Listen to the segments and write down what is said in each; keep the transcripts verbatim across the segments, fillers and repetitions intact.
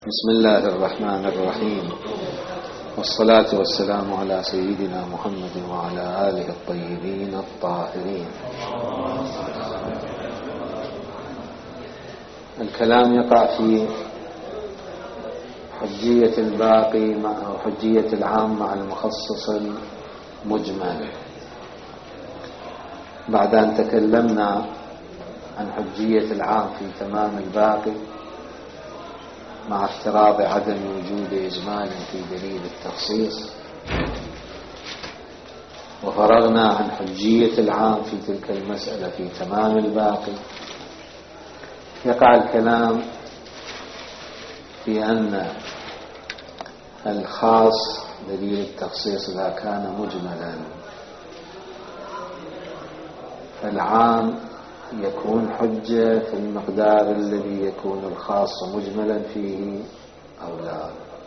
بسم الله الرحمن الرحيم، والصلاة والسلام على سيدنا محمد وعلى آله الطيبين الطاهرين. الكلام يقع في حجية الباقي مع حجية العام مع المخصص المجمل. بعد أن تكلمنا عن حجية العام في تمام الباقي مع افتراض عدم وجود إجمال في دليل التخصيص، وفرغنا عن حجية العام في تلك المسألة في تمام الباقي، يقع الكلام في أن الخاص دليل التخصيص إذا كان مجملا فالعام يكون حجة في المقدار الذي يكون الخاص مجملا فيه أو لا.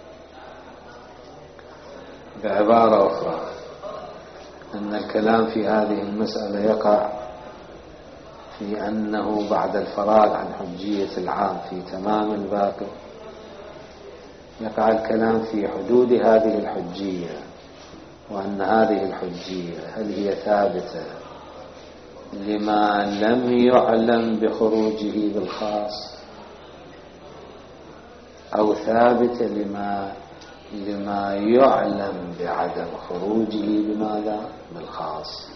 بعبارة أخرى، أن الكلام في هذه المسألة يقع في أنه بعد الفراغ عن حجية العام في تمام الباقي يقع الكلام في حدود هذه الحجية، وأن هذه الحجية هل هي ثابتة لما لم يعلم بخروجه بالخاص، أو ثابتة لما لما يعلم بعدم خروجه بماذا؟ بالخاص.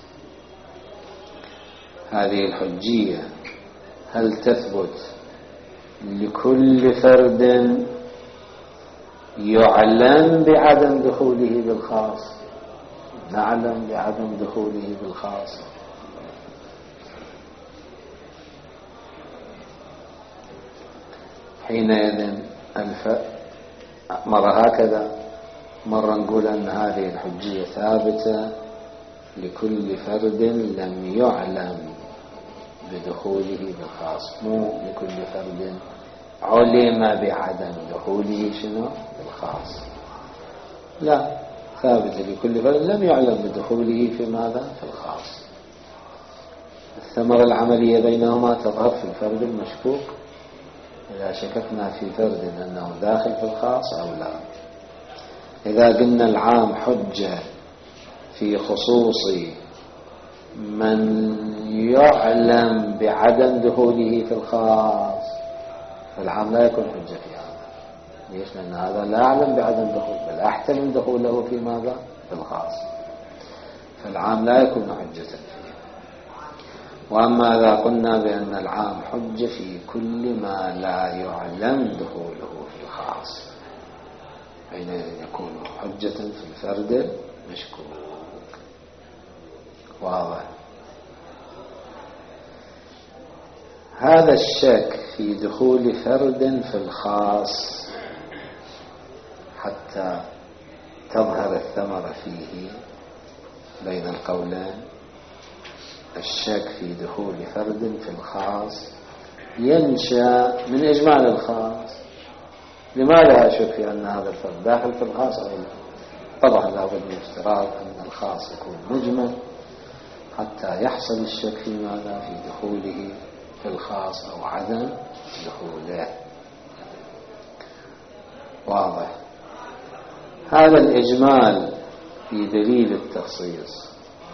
هذه الحجية هل تثبت لكل فرد يعلم بعدم دخوله بالخاص، نعلم بعدم دخوله بالخاص، حينئذ الف... مرة هكذا، مرة نقول أن هذه الحجية ثابتة لكل فرد لم يعلم بدخوله بالخاص، مو لكل فرد علم بعدم دخوله شنو بالخاص، لا، ثابتة لكل فرد لم يعلم بدخوله في ماذا؟ في الخاص. الثمرة العملية بينهما تظهر في الفرد المشكوك إذا شككنا في فرد أنه داخل في الخاص أو لا. إذا قلنا العام حجة في خصوص من يعلم بعدم دخوله في الخاص فالعام لا يكون حجة في هذا. ليش؟ لأن هذا لا يعلم بعدم دخوله بل أحتمل دخوله في ماذا؟ في الخاص، فالعام لا يكون حجة فيه. وأما إذا قلنا بأن العام حجة في كل ما لا يعلم دخوله في الخاص حينئذ يكون حجة في الفرد المشكوك. واضح؟ هذا الشك في دخول فرد في الخاص حتى تظهر الثمرة فيه بين القولين. الشك في دخول فرد في الخاص ينشأ من إجمال الخاص. لماذا أشك في أن هذا الفرد داخل في الخاص أو لا؟ طبعا لابد من افتراض أن الخاص يكون مجمل حتى يحصل الشك في ماذا؟ في دخوله في الخاص أو عدم دخوله. واضح؟ هذا الإجمال في دليل التخصيص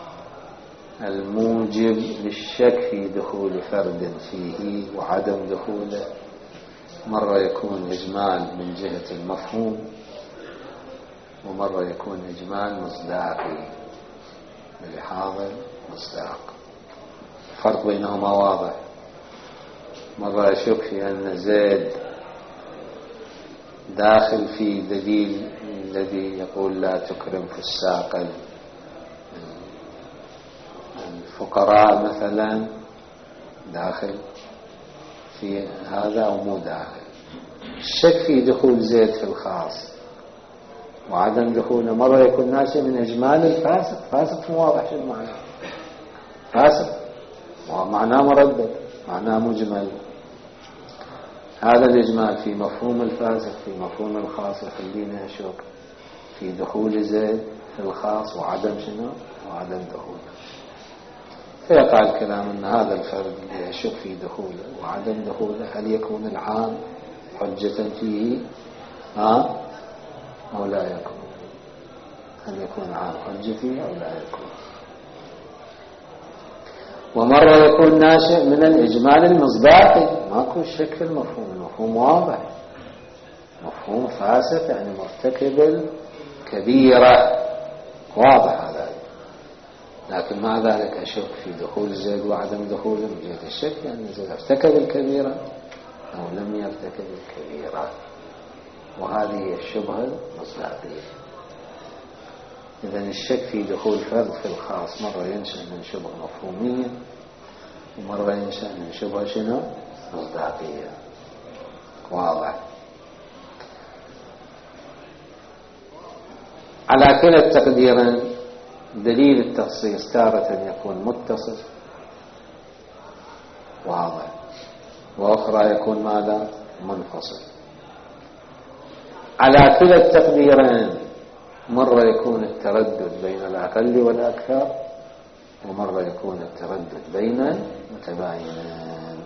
الموجب للشك في دخول فرد فيه وعدم دخوله مرة يكون إجمال من جهة المفهوم، ومرة يكون إجمال مصداقي بلحاظ المصداق. الفرق بينهما واضح. مرة يشك في أن زيد داخل في دليل الذي يقول لا تكرم فساق الفقراء مثلا، داخل في هذا أو مو داخل. الشك في دخول زيد في الخاص وعدم دخوله مرة يكون ناشئ من إجمال الفاسق. فاسق مو واضح شو المعنى فاسق، معناه مردد، معناه مجمل. هذا الإجمال في مفهوم الفاسق في مفهوم الخاص يخلينا نشك في دخول زيد في الخاص وعدم شنو؟ وعدم دخوله. فيقع الكلام أن هذا الفرد يشك في دخوله وعدم دخوله هل يكون العام حجة فيه ها أو لا يكون؟ هل يكون عام حجة فيه أو لا يكون؟ ومرة يكون ناشئ من الإجمال المصداقي، ماكو شك في المفهوم، المفهوم واضح، مفهوم فاسق يعني مرتكب الكبيرة، واضح هذا. لكن مع ذلك أشك في دخول زيد وعدم دخوله من جهة الشك، يعني زيد ارتكب الكبيرة أو لم يرتكب الكبيرة، وهذه هي الشبهة المصداقية. إذن الشك في دخول فرد في الخاص مرة ينشأ من شبهة مفهومية، ومرة ينشأ من شبهة شنو؟ مصداقية، واضح. على كلا التقديرين دليل التخصيص تارة يكون متصل واضح، وأخرى يكون ماذا؟ منفصل. على كلا التقديرين مرة يكون التردد بين الأقل والأكثر، ومرة يكون التردد بين المتباينين.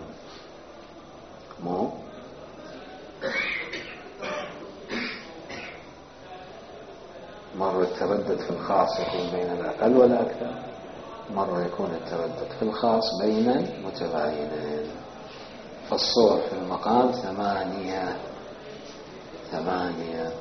مو مرة التردد في الخاص يكون بين الأقل والأكثر، مرة يكون التردد في الخاص بين المتباينين. فالصور في المقام ثمانية ثمانية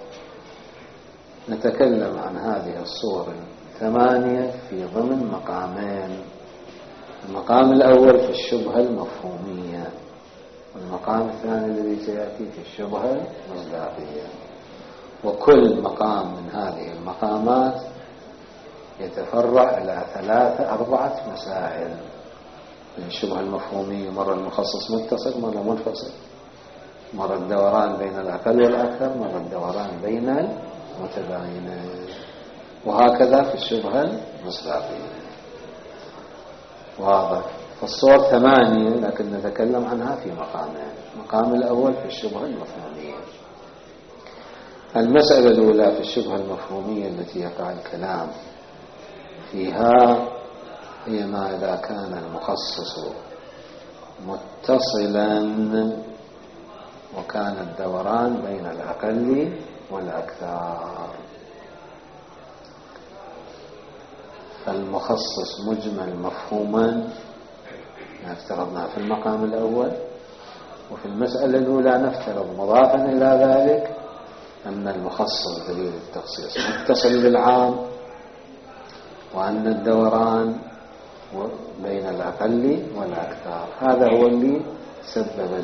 نتكلم عن هذه الصور الثمانية في ضمن مقامين. المقام الأول في الشبهة المفهومية، والمقام الثاني الذي سيأتي في الشبهة المصداقية. وكل مقام من هذه المقامات يتفرع إلى ثلاثة أربعة مسائل. الشبهة المفهومية مرة المخصص متصل، مرة منفصل، مرة الدوران بين الأقل والأكثر، مرة الدوران بين المتباينين، وهكذا في الشبهة المصداقية. واضح. فالصور ثمانية لكن نتكلم عنها في مقامين. المقام الأول في الشبهة المفهومية. المسألة الأولى في الشبهة المفهومية التي يقع الكلام فيها هي ما إذا كان المخصص متصلا وكان الدوران بين الأقل والأكثر. فالمخصص مجمل مفهوما افترضنا في المقام الأول، وفي المسألة الأولى نفترض مضافا إلى ذلك أن المخصص دليل التخصيص متصل بالعام، وأن الدوران بين الأقل والأكثر. هذا هو اللي سبب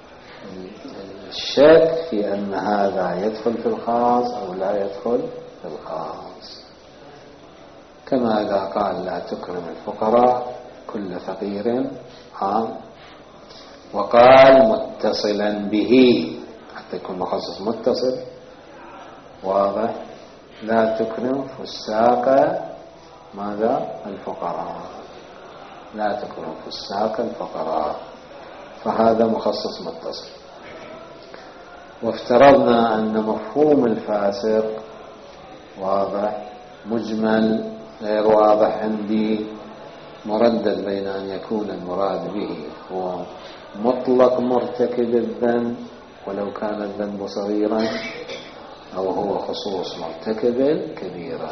الشك في أن هذا يدخل في الخاص أو لا يدخل في الخاص. كما إذا قال لا تكرم الفقراء كل فقير عام، وقال متصلا به حتى يكون مخصص متصل واضح، لا تكرم فساق ماذا؟ الفقراء، لا تكرم فساق الفقراء، فهذا مخصص متصل. وافترضنا أن مفهوم الفاسق واضح مجمل غير واضح عندي، مردد بين أن يكون المراد به هو مطلق مرتكب الذنب ولو كان الذنب صغيرا، أو هو خصوص مرتكب كبيرا.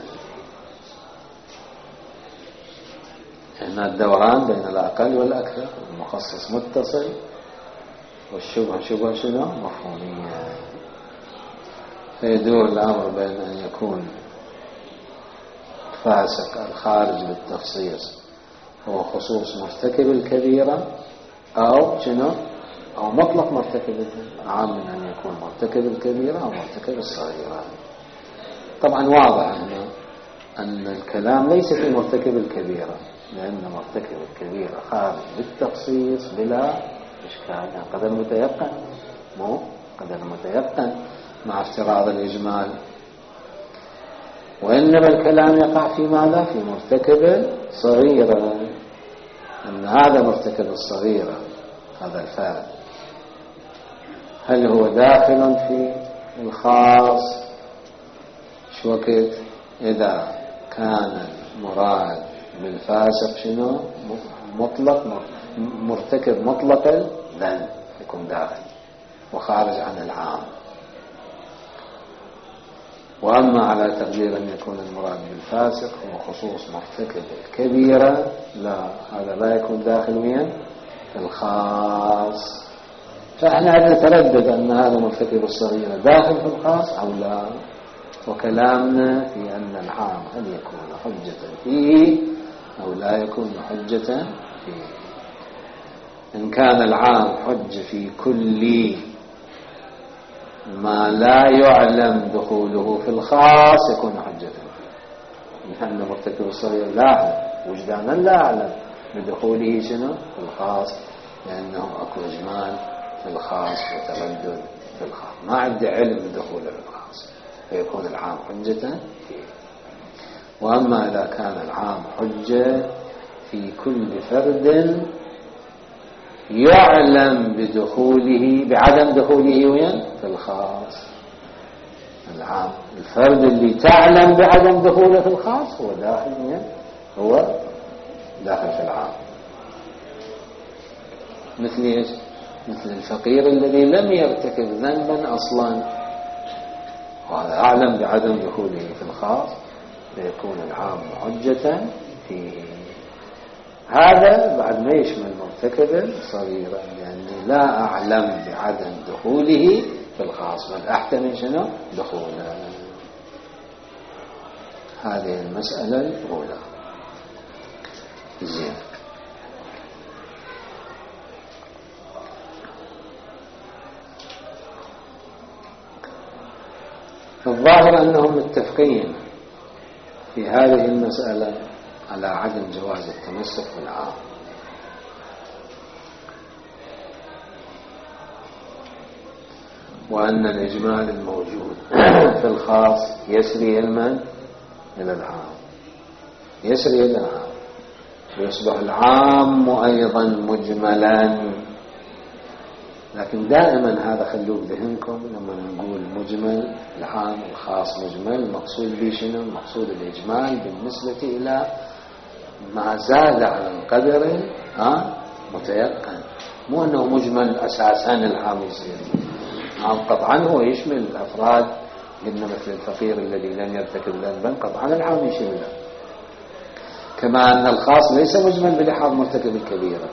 إن الدوران بين الأقل والأكثر، المخصص متصل، والشبهة شبهة شنو؟ مفهومية. فيدور الأمر بين أن يكون فاسق الخارج للتخصيص هو خصوص مرتكب الكبيرة، أو شنو؟ أو مطلق مرتكب عام من أن يكون مرتكب الكبيرة أو مرتكب الصغيرة. طبعا واضح هنا أن الكلام ليس في مرتكب الكبيرة، لأن مرتكب الكبيرة خارج بالتخصيص بلا إشكال، يعني قدر متيقن، مو قدر متيقن مع افتراض الإجمال. وإنما الكلام يقع في ماذا؟ في مرتكب صغيرة، أن هذا مرتكب الصغيرة هذا الفارق هل هو داخل في الخاص؟ شو وقت إذا كان المراد بالفاسق شنو؟ مطلق مرتكب مطلق الذنب يكون داخل وخارج عن العام. وأما على تقدير أن يكون المراد بالفاسق هو خصوص مرتكب الكبيرة، لا، هذا لا يكون داخل وين في الخاص. فإحنا نتردد أن هذا مرتكب الصغيرة داخل في الخاص أو لا، وكلامنا في أن العام هل يكون حجة فيه أو لا يكون حجة فيه. إن كان العام حج في كل ما لا يعلم دخوله في الخاص يكون حجة فيه، لأن مرتكب الصغير لا وجدانا لا أعلم بدخوله شنو في الخاص، لأنه أكو إجمال في الخاص وتردد في الخاص، ما عنده علم بدخوله في الخاص، فيكون العام حجة فيه. وأما إذا كان العام حجة في كل فرد يعلم بدخوله بعدم دخوله وين في الخاص، العام الفرد اللي تعلم بعدم دخوله في الخاص هو داخل وين هو داخل في العام. مثل ايش؟ مثل الفقير الذي لم يرتكب ذنبا اصلا وهذا اعلم بعدم دخوله في الخاص، فيكون العام حجة فيه. هذا بعد ما يشمل مرتكبا صغيرا، لأني لا أعلم بعدم دخوله في الخاص بل أحتمل شنو دخوله. هذه المسألة الأولى. زين. الظاهر أنهم متفقين في هذه المسألة على عدم جواز التمسك بالعام، وأن الإجمال الموجود في الخاص يسري المن إلى العام، يسري إلى العام، ويصبح العام أيضا مجملا. لكن دائما هذا خلوه بذهنكم لما نقول مجمل العام الخاص مجمل، المقصود به شنو؟ المقصود الإجمال بالنسبة إلى ما زاد على القدر ها متيقن، مو أنه مجمل أساسا العام يصير عام. قطعا هو يشمل الأفراد، قلنا مثل الفقير الذي لم يرتكب ذنبا قطعا العام يشمله، كما أن الخاص ليس مجمل بلحاظ مرتكب الكبيرة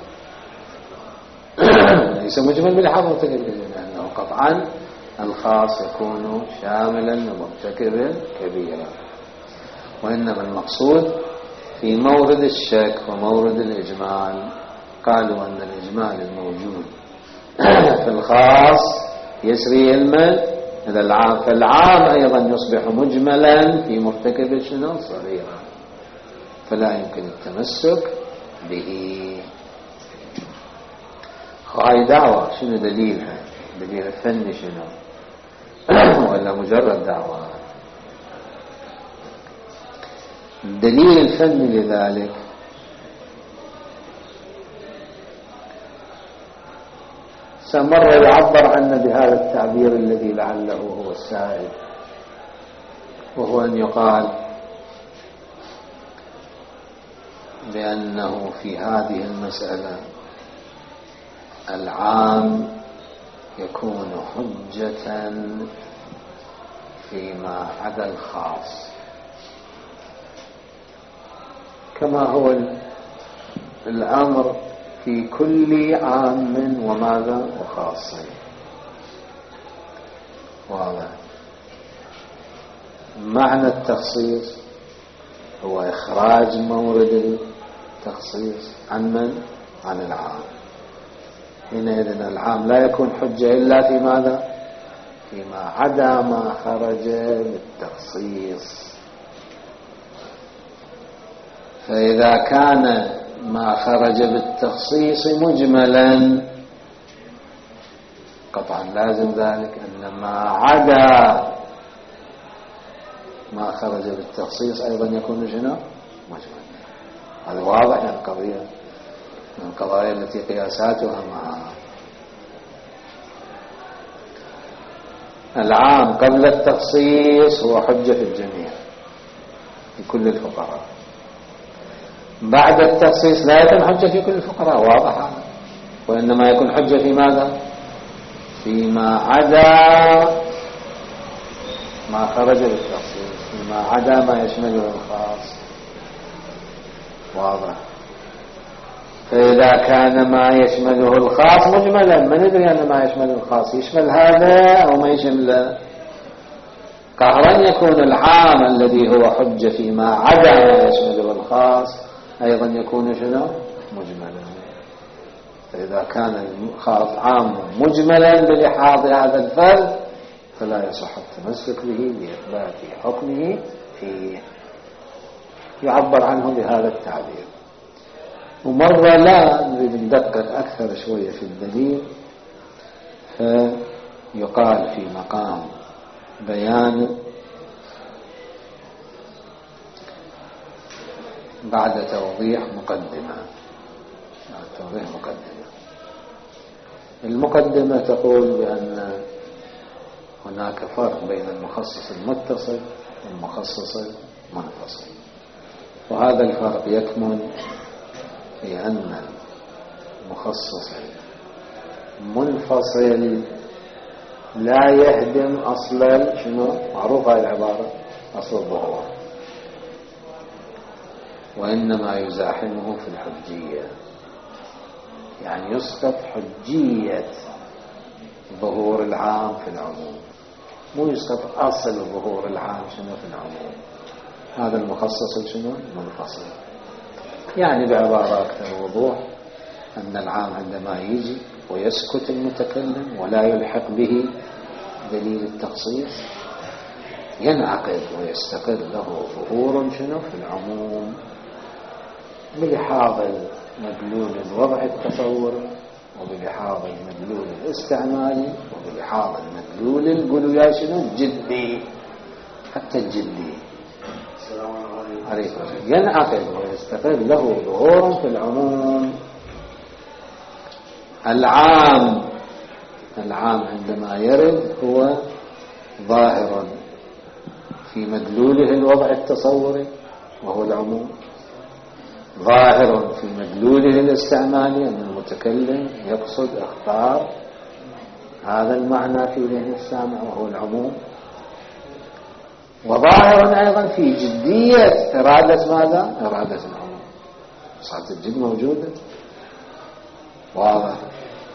ليس مجمل بلحاظ مرتكب الكبيرة، لأنه قطعا الخاص يكون شاملا لمرتكب الكبيرة. وإنما المقصود في مورد الشك ومورد الإجمال، قالوا أن الإجمال الموجود في الخاص يسري المن إلى العام، فالعام أيضا يصبح مجملا في مرتكب شنو صغيرا، فلا يمكن التمسك به. هاي دعوة، شنو دليلها؟ دليل الفن شنو ولا مجرد دعوة؟ الدليل الفني لذلك سمر يعبر عنه بهذا التعبير الذي لعله هو السائد، وهو أن يقال بأنه في هذه المسألة العام يكون حجة فيما عدا الخاص، كما هو الأمر في كل عام وماذا وخاص. واضح؟ معنى التخصيص هو إخراج مورد التخصيص عن من؟ عن العام. حينئذ العام لا يكون حجة إلا في ماذا؟ فيما عدا ما خرج بالتخصيص. فإذا كان ما خرج بالتخصيص مجملا قطعا لازم ذلك أن ما عدا ما خرج بالتخصيص أيضا يكون شنو؟ مجملا. هذا واضح يعني القضية من القضايا التي قياساتها معها. العام قبل التخصيص هو حجة في الجميع في كل الفقراء، بعد التخصيص لا يكون حجة في كل الفقراء، واضح هذا، وإنما يكون حجة في ماذا؟ فيما عدا ما خرج بالتخصيص فيما عدا ما يشمله الخاص. واضح. فإذا كان ما يشمله الخاص مجملا، ما ندري أن ما يشمله الخاص يشمل هذا أو ما يشمله. قهرا يكون العام الذي هو حجة فيما عدا ما يشمله الخاص أيضا يكون شنو؟ مجملا. فإذا كان الخاص عام مجملا بلحاظ هذا الفرد فلا يصح التمسك به لإثبات حكمه فيه. يعبر عنه بهذا التعبير. ومرة لا نريد ندقق أكثر شوية في الدليل، فيقال في مقام بيان بعد توضيح مقدمة. بعد توضيح مقدمة. المقدمة تقول بأن هناك فرق بين المخصص المتصل والمخصص المنفصل، وهذا الفرق يكمن في أن المخصص المنفصل لا يهدم أصل شنو؟ معروف هذه العبارة، أصل الظهور، وإنما يزاحمه في الحجية، يعني يسقط حجية ظهور العام في العموم، مو يسقط أصل ظهور العام شنو في العموم. هذا المخصص شنو؟ منفصل. يعني بعبارة أكثر وضوح أن العام عندما يجي ويسكت المتكلم ولا يلحق به دليل التخصيص ينعقد ويستقر له ظهور شنو في العموم بلحاظ المدلول الوضع التصوري وبلحاظ المدلول الاستعمالي وبلحاظ المدلول القولوا يا شنو الجدي، حتى الجدي ينعقد ويستقر له ظهور في العموم. العام العام عندما يرد هو ظاهر في مدلوله الوضع التصوري وهو العموم، ظاهر في مدلوله الاستعمالي أن المتكلم يقصد اختار هذا المعنى في ذهن السامع وهو العموم، وظاهر أيضا في جدية إرادة ماذا؟ إرادة العموم. صارت الجد موجودة واضح.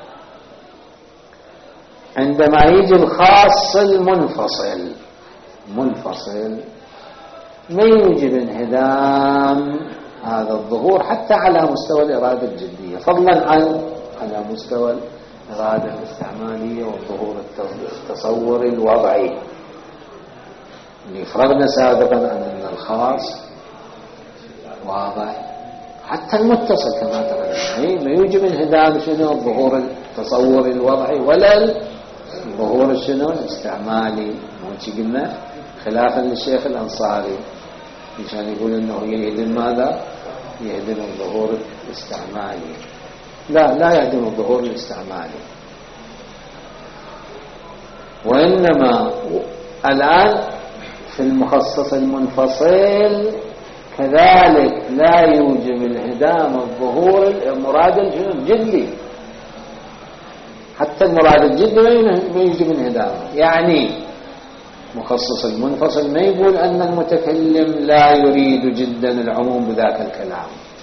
عندما يجي الخاص المنفصل منفصل ما يوجب انهدام هذا الظهور حتى على مستوى الإرادة الجدية، فضلا عن على مستوى الإرادة الاستعمالية والظهور التصور الوضعي. اللي فرضنا سابقا أن الخاص واضح حتى المتصل كما ترى ما يوجب انهدام شنو الظهور التصور الوضعي ولا الظهور شنو الاستعمالي. مو قلنا خلافا للشيخ الأنصاري عشان يقول انه يهدم ماذا؟ يهدم الظهور الاستعمالي. لا لا يهدم الظهور الاستعمالي، وإنما الآن في المخصص المنفصل كذلك لا يوجب انهدام الظهور المراد الجدي، حتى المراد الجدي ما يوجب انهدامه. يعني مخصص المنفصل ما يقول أن المتكلم لا يريد جدا العموم بذاك الكلام،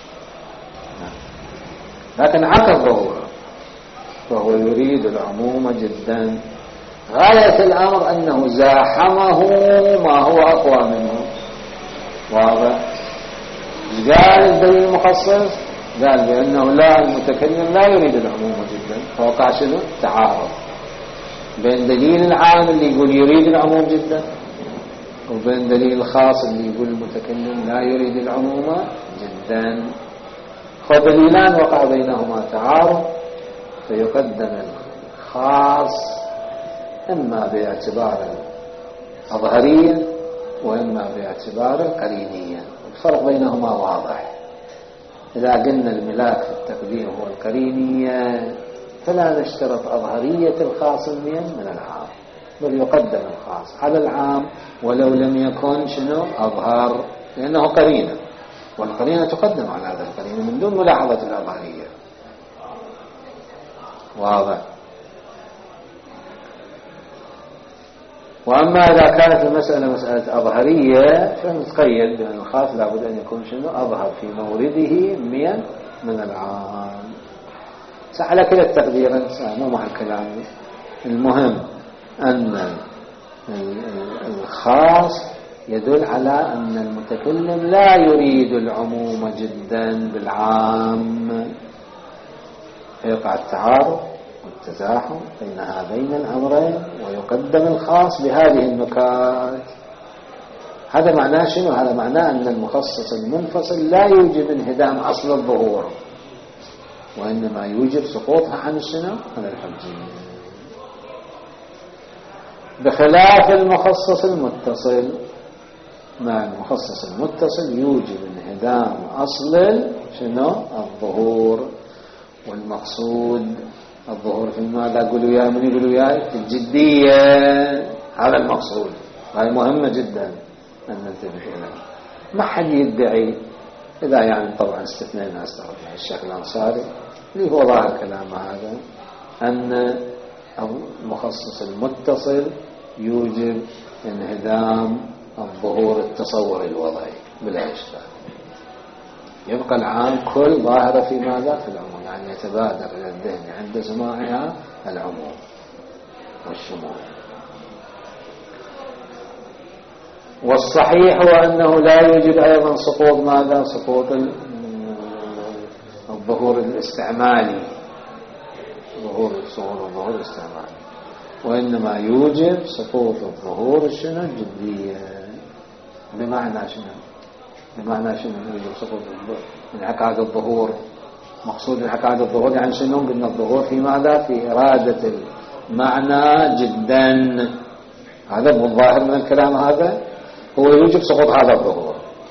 لكن عقد ظهوره فهو يريد العموم جدا. غاية الأمر أنه زاحمه ما هو أقوى منه. واضح. قال الدليل المخصص قال بأنه لا المتكلم لا يريد العموم جدا، فوقع شنو تعارض بين دليل العام اللي يقول يريد العموم جدا وبين دليل الخاص اللي يقول المتكلم لا يريد العموم جدا. فدليلان وقع بينهما تعارض، فيقدم الخاص إما باعتبار الأظهرية وإما باعتبار القرينية. الفرق بينهما واضح. إذا قلنا الملاك في التقديم هو القرينية فلا نشترط أظهرية الخاص من العام، بل يقدم الخاص على العام ولو لم يكن شنو أظهر، لأنه قرينة، والقرينة تقدم على هذا القرينة من دون ملاحظة الأظهرية. واضح. وأما إذا كانت المسألة مسألة أظهرية فنتقيد بأن الخاص لابد أن يكون شنو أظهر في مورده من من العام. على كلا التقدير مو مع الكلام. المهم أن الخاص يدل على أن المتكلم لا يريد العموم جدا بالعام، فيقع التعارض والتزاحم بين هذين الأمرين ويقدم الخاص بهذه النكات. هذا معناه شنو؟ هذا معناه أن المخصص المنفصل لا يوجب انهدام أصل الظهور، وإنما يوجب سقوطها عن الشنو؟ عن الحجية، بخلاف المخصص المتصل. مع المخصص المتصل يوجب انهدام أصل شنو؟ الظهور. والمقصود الظهور في ماذا؟ قولوا يا من يقولوا يا في الجدية. هذا المقصود، هذه مهمة جدا أن ننتبه إليها. ما حد يدعي إذا يعني طبعا استثنينا استغرب الشيخ الأنصاري اللي هو ظاهر كلام هذا أن المخصص المتصل يوجب انهدام الظهور التصوري الوضعي بلا إشكال. يبقى العام كل ظاهرة في ماذا؟ في العموم، يعني يتبادر إلى الذهن عند سماعها العموم والشمول. والصحيح هو أنه لا يوجد أيضا سقوط ماذا؟ سقوط الظهور الاستعمالي، ظهور الصور الظهور الاستعمالي، وإنما يوجب سقوط الظهور شنو؟ الجدية. بمعنى شنو؟ بمعنى شنو يوجب سقوط انعقاد الظهور؟ مقصود انعقاد الظهور يعني شنو؟ قلنا الظهور في ماذا؟ في إرادة المعنى جدا. هذا الظاهر من الكلام هذا هو يوجب سقوط هذا الظهور.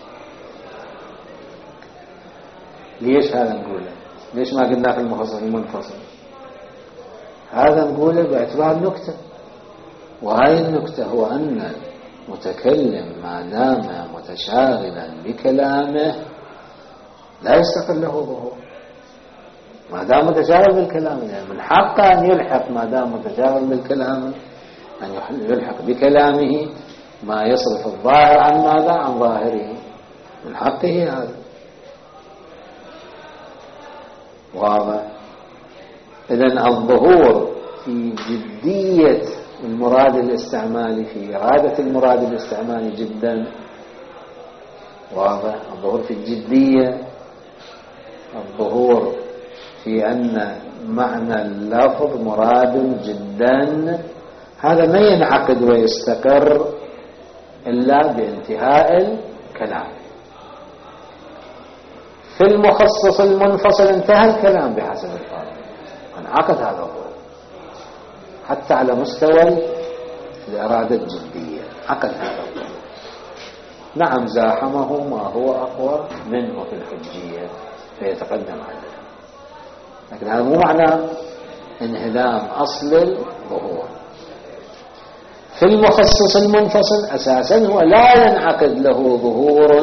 ليش هذا نقوله؟ ليش ما قلنا في المخصص المنفصل؟ هذا نقوله باعتبار نكتة، وهذه النكتة هو أن المتكلم ما دام متشاغلا بكلامه لا يستقل له ظهور. ما دام متشاغل بالكلام يعني من حقه أن يلحق، ما دام متشاغل بالكلام أن يلحق بكلامه ما يصرف الظاهر عن ماذا؟ عن ظاهره، من حقه هذا. واضح؟ إذن الظهور في جدية المراد الاستعمالي، في إرادة المراد الاستعمالي جدا واضح. الظهور في الجدية، الظهور في أن معنى اللفظ مراد جدا، هذا ما ينعقد ويستقر إلا بانتهاء الكلام. في المخصص المنفصل انتهى الكلام بحسب الفارق، انعقد هذا الظهور حتى على مستوى الإرادة الجدية، عقد هذا الظهور. نعم زاحمه ما هو أقوى منه في الحجية فيتقدم عليه، لكن هذا مو معنى انهدام أصل الظهور. في المخصص المنفصل أساسا هو لا ينعقد له ظهور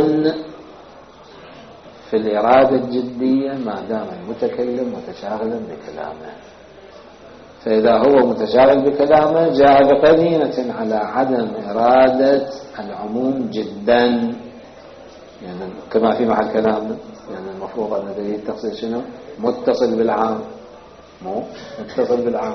في الإرادة الجدية ما دام المتكلم متشاغلا بكلامه. فإذا هو متشاغل بكلامه جاء بقرينة على عدم إرادة العموم جدا، يعني كما في محل كلامنا، يعني المفروض أن دليل التخصيص شنو؟ متصل بالعام، مو متصل بالعام.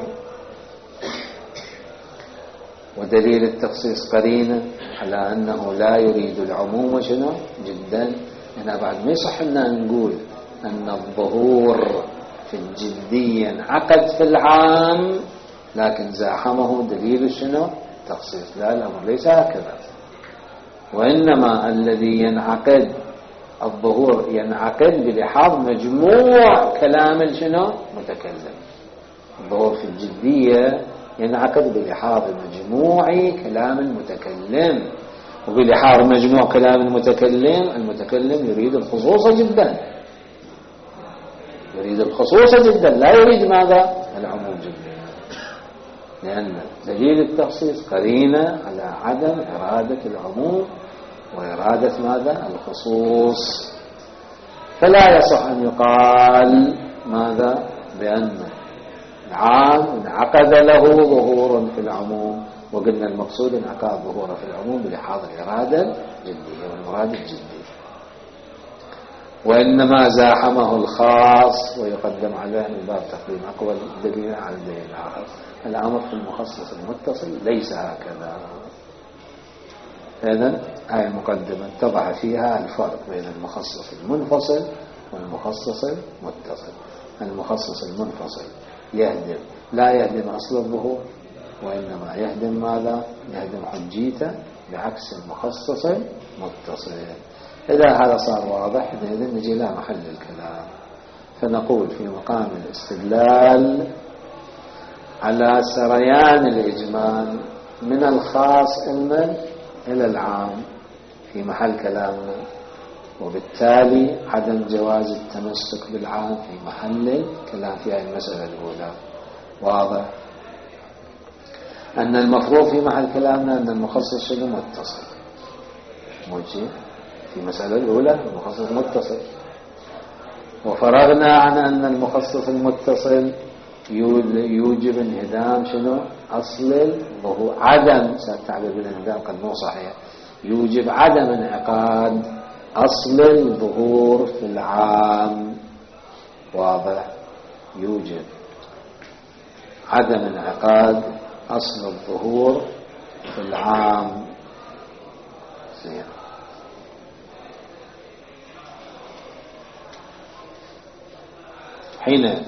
ودليل التخصيص قرينة على أنه لا يريد العموم شنو؟ جدا. هنا بعد ما يصح لنا نقول أن الظهور في الجدية انعقد في العام لكن زاحمه دليل شنو؟ تخصيص. لا، الأمر ليس هكذا، وإنما الذي ينعقد الظهور ينعقد بلحاظ مجموع كلام شنو؟ متكلم. الظهور في الجدية ينعقد بلحاظ مجموع كلام المتكلم، وبلحاظ مجموع كلام المتكلم المتكلم يريد الخصوص جدا، يريد الخصوص جدا، لا يريد ماذا؟ العموم جدا، لأن دليل التخصيص قرينة على عدم إرادة العموم وإرادة ماذا؟ الخصوص. فلا يصح أن يقال ماذا؟ بأن العام انعقد له ظهور في العموم وقلنا المقصود انعقاد ظهوره في العموم بلحاظ الإرادة الجدية والمراد الجدي. وإنما زاحمه الخاص ويقدم على الباب تقديم أقوى دليل على الدليل الآخر. الأمر في المخصص المتصل ليس هكذا. إذن هذه المقدمة اتضح فيها الفرق بين المخصص المنفصل والمخصص المتصل. المخصص المنفصل يهدم لا يهدم أصل الظهور، وإنما يهدم ماذا؟ يهدم حجيته، بعكس المخصص المتصل. إذا هذا صار واضح إذن نجي إلى محل الكلام، فنقول في مقام الاستدلال على سريان الإجمال من الخاص علما إلى العام في محل كلامنا، وبالتالي عدم جواز التمسك بالعام في محل الكلام في هذه المسألة الأولى. واضح أن المفروض في محل كلامنا أن المخصص شنو؟ متصل. موجه في المسألة الأولى المخصص متصل، وفرغنا عن أن المخصص المتصل يوجب انهدام شنو؟ أصل الظهور، عدم سأتعبير بالانهدام قد مو صحيح، يوجب عدم انعقاد أصل الظهور في العام. واضح؟ يوجب عدم انعقاد أصل الظهور في العام. زين. حين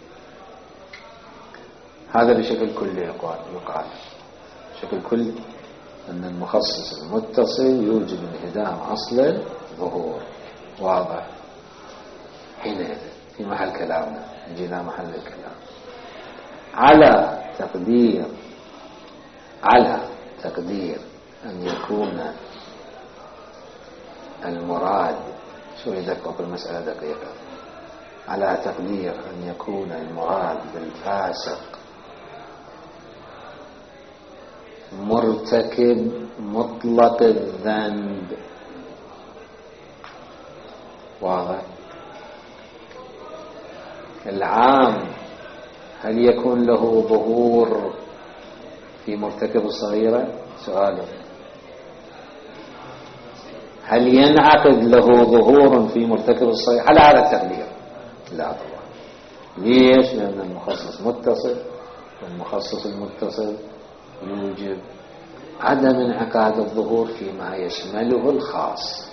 هذا بشكل كلي يقال يقال بشكل كلي أن المخصص المتصل يوجب انهدام أصل الظهور. واضح؟ حينئذ في محل كلامنا نجينا محل الكلام على تقدير على تقدير أن يكون المراد، شو يدقق المسألة دقيقة، على تقدير أن يكون المراد بالفاسق مرتكب مطلق الذنب. واضح؟ العام هل يكون له ظهور في مرتكب الصغيرة؟ سؤال. هل ينعقد له ظهور في مرتكب الصغيرة على هذا التقدير؟ لا طبعا. ليش؟ لأن المخصص متصل، والمخصص المتصل يوجب عدم انعقاد الظهور فيما يشمله الخاص،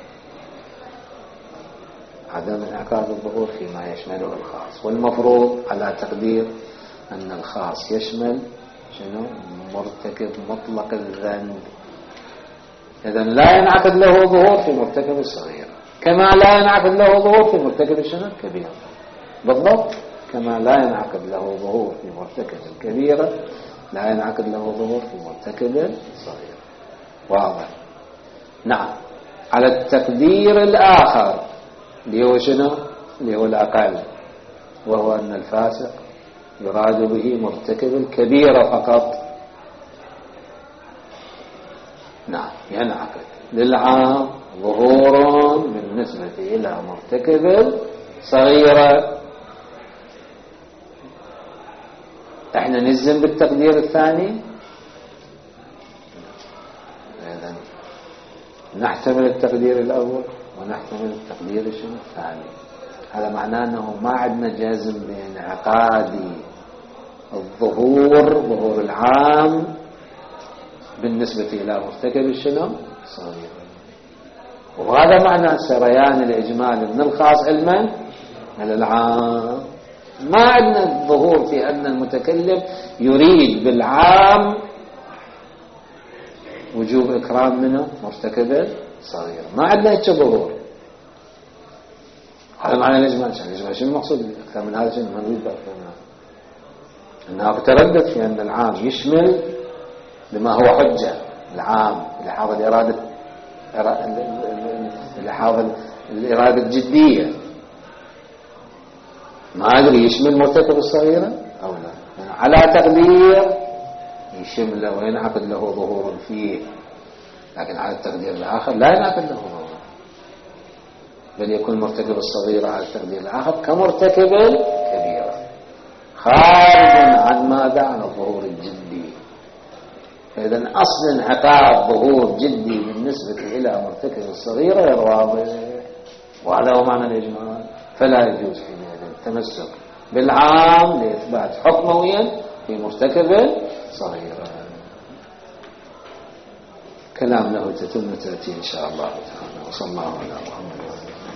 عدم انعقاد الظهور فيما يشمله الخاص. والمفروض على تقدير أن الخاص يشمل شنو؟ مرتكب مطلق الذنب. إذن لا ينعقد له ظهور في مرتكب الصغير، كما لا ينعقد له ظهور في مرتكب الشنو؟ الكبير. بالضبط كما لا ينعقد له ظهور في مرتكب الكبيرة لا ينعقد له ظهور في مرتكب الصغير. واضح؟ نعم. على التقدير الآخر اللي هو شنو؟ اللي هو الأقل، وهو أن الفاسق يراد به مرتكب الكبيرة فقط. نعم، ينعقد للعام ظهور بالنسبة إلى مرتكب الصغيرة. احنا نلزم بالتقدير الثاني، إذن نحتمل التقدير الأول ونحتمل التقدير الثاني. هذا معناه أنه ما عندنا جازم بانعقاد الظهور ظهور العام بالنسبة إلى مرتكب الشنو؟ الصغير. وهذا معنى سريان الإجمال من الخاص علما على العام. ما عندنا الظهور في أن المتكلم يريد بالعام وجوب إكرام منه مرتكب صغير، ما عندنا هيك ظهور. هذا معنى الإجمال. الإجمال شنو المقصود أكثر من هذا؟ شنو ما نريد أكثر من هذا؟ أنها تردد في أن العام يشمل بما هو حجة العام لحاظ الإرادة لحاظ الإرادة الجدية. ما أدري يشمل مرتكب الصغيرة أو لا، يعني على تقدير يشمل وينعقد له ظهور فيه، لكن على التقدير الآخر لا ينعقد له ظهور، بل يكون مرتكب الصغيرة على التقدير الآخر كمرتكب الكبيرة، خارج عن ماذا؟ عن الظهور الجدي. فإذا أصل انعقاد ظهور جدي بالنسبة إلى مرتكب الصغيرة غير واضح، وهذا هو معنى الإجمال. فلا يجوز حينئذ التمسك بالعام لإثبات حكمويا في مرتكب صغيرة. كلام له تتم تأتي إن شاء الله تعالى. وصلى الله على محمد.